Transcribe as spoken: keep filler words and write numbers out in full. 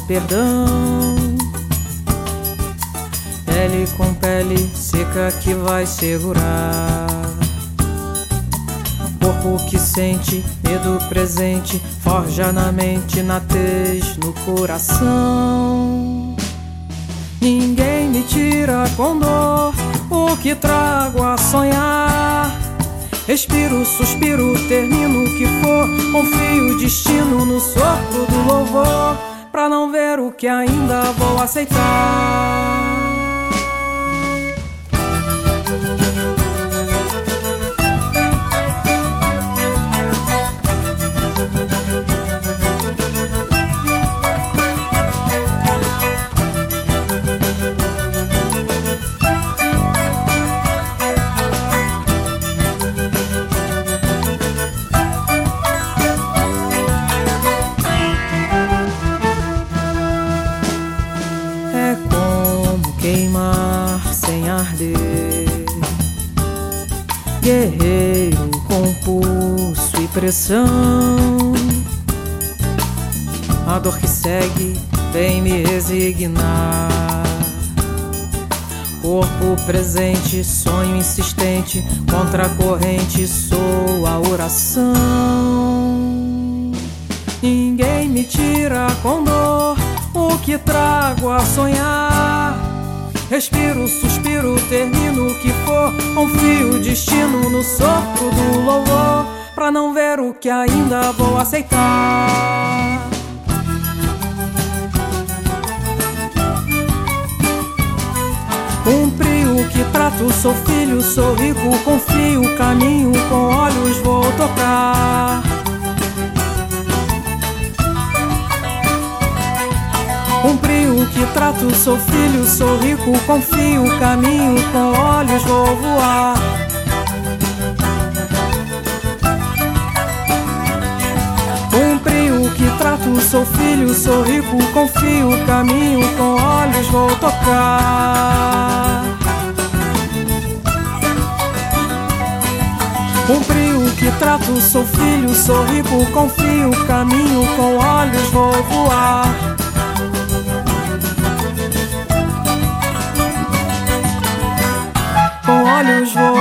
perdão. Pele com pele seca que vai segurar. Corpo que sente, medo presente, forja na mente, na tez, no coração. Ninguém me tira com dor o que trago a sonhar. Respiro, suspiro, termino o que for, confio o destino no sopro do louvor, pra não ver o que ainda vou aceitar. Queimar sem arder, guerreiro com pulso e pressão. A dor que segue vem me resignar. Corpo presente, sonho insistente, contra a corrente sou a oração. Ninguém me tira com dor o que trago a sonhar. Respiro, suspiro, termino o que for, confio o destino no sopro do louvor, pra não ver o que ainda vou aceitar. Cumpri o que trato, sou filho, sou rico, confio, caminho, com olhos vou tocar. Cumpri o que trato, sou filho, sou rico, confio, caminho, com olhos vou voar. Cumpri o que trato, sou filho, sou rico, confio, caminho, com olhos vou tocar. Cumpri o que trato, sou filho, sou rico, confio, caminho, com olhos vou voar. Com olhos vou